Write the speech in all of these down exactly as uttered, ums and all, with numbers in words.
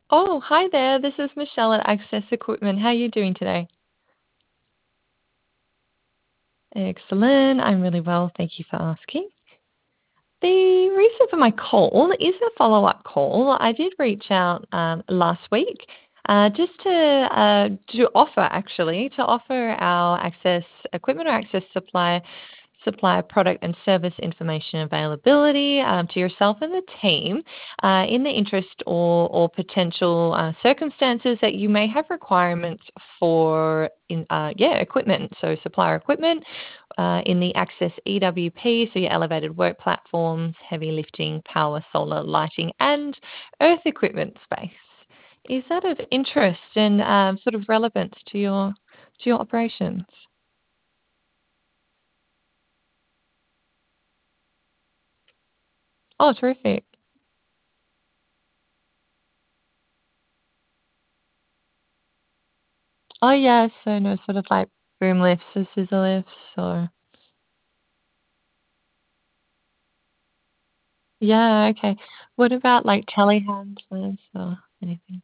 Oh, hi there. This is Michelle at Access Equipment. How are you doing today? Excellent. I'm really well. Thank you for asking. The reason for my call is a follow-up call. I did reach out um, last week uh, just to uh, to offer actually to offer our access equipment or access supply supply product and service information availability um, to yourself and the team uh, in the interest or or potential uh, circumstances that you may have requirements for in uh, yeah equipment, so supplier equipment uh, in the Access E W P, so your elevated work platforms, heavy lifting, power, solar, lighting, and earth equipment space. Is that of interest and um, sort of relevance to your to your operations? Oh, terrific. Oh, yeah, so no sort of like boom lifts or scissor lifts or yeah, okay. What about like telehandlers or anything?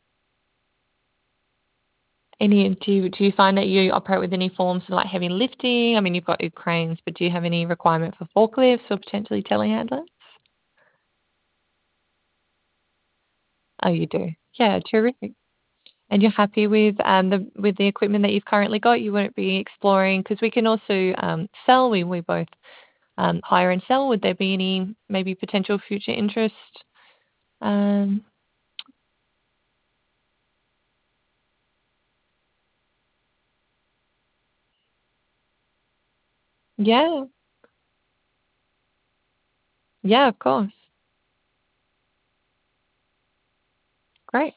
Any do you do you find that you operate with any forms of like heavy lifting? I mean, you've got your cranes, but do you have any requirement for forklifts or potentially telehandlers? Oh, you do. Yeah, terrific. And you're happy with um the with the equipment that you've currently got? You wouldn't be exploring because we can also um sell. We we both um hire and sell. Would there be any maybe potential future interest? Um, yeah, yeah, of course. Great.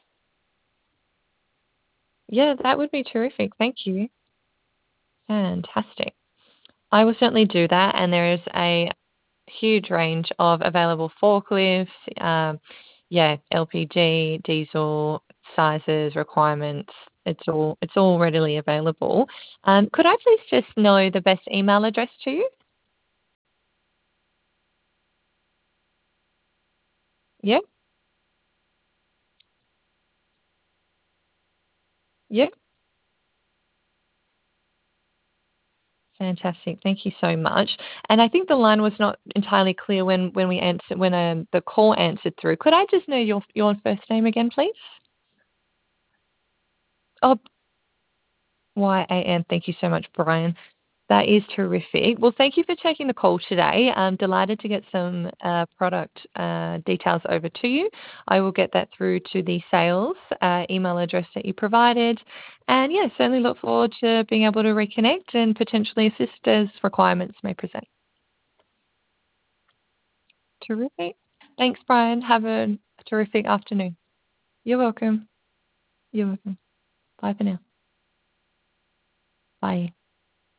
Yeah, that would be terrific. Thank you. Fantastic. I will certainly do that. And there is a huge range of available forklifts, um, yeah, L P G, diesel sizes, requirements. It's all it's all readily available. Um, could I please just know the best email address to you? Yep, yep. Fantastic. Thank you so much. And I think the line was not entirely clear when when we answered when um, the call answered through. Could I just know your your first name again, please? Oh, Y A N. Thank you so much, Brian. That is terrific. Well, thank you for taking the call today. I'm delighted to get some uh, product uh, details over to you. I will get that through to the sales uh, email address that you provided. And yeah, certainly look forward to being able to reconnect and potentially assist as requirements may present. Terrific. Thanks, Brian. Have a terrific afternoon. You're welcome. You're welcome. Bye for now. Bye.